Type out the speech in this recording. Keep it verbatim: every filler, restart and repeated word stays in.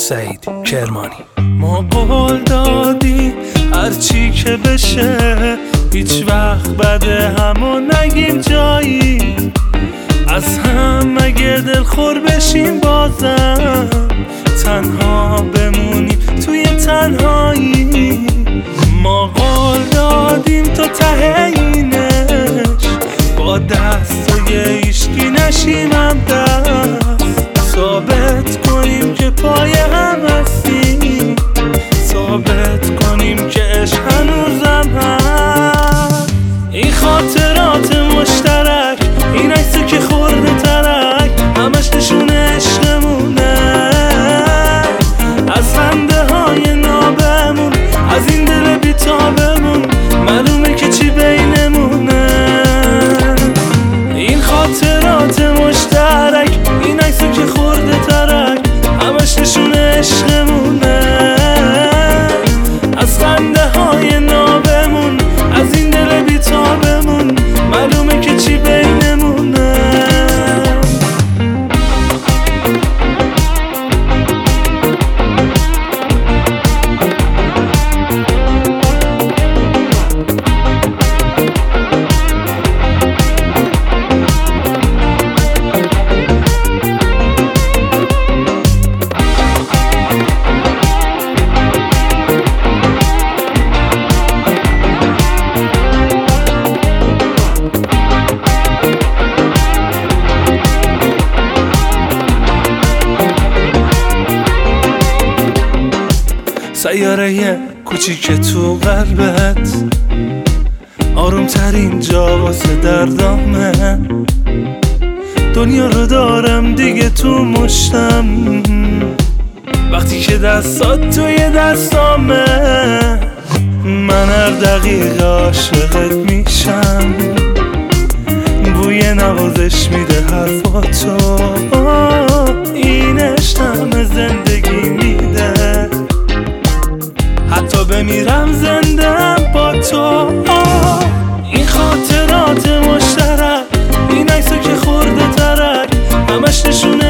سعید کرمانی. ما قول دادیم هرچی که بشه هیچ وقت بده همو نگیم جایی، از هم اگه دلخور بشیم بازم تنها بمونیم توی تنهایی. ما قول دادیم تا ته اینش با دستای ایشکی نشیم هم دست، ثابت کنیم که پای هم هستیم، ثابت کنیم که عشق هنوزم هست. این خاطرات مشترک، این عکسی که خورده ترک، همش نشون عشقمونه، از خنده های نابمون، از این دل بیتابمون معلومه که چی بینمونه. این خاطرات مشترک، این عکسی که خورده ترک، همش نشون عشقمونه، از خنده های نابمون، از این دل بیتابمون معلومه که چی بینمونه. سیاره کوچیک تو قلبت، آروم ترین جا واسه دردامه، دنیا رو دارم دیگه تو مشتم، وقتی که دستات توی دستامه، من هر دقیقه عاشقت میشم، بوی نوازش میده حرفاتو، این عشقم زندگی میده، حتی بمیرم زندم با تو. این خاطرات مشترک، این عکسو که خورده ترک، همش نشون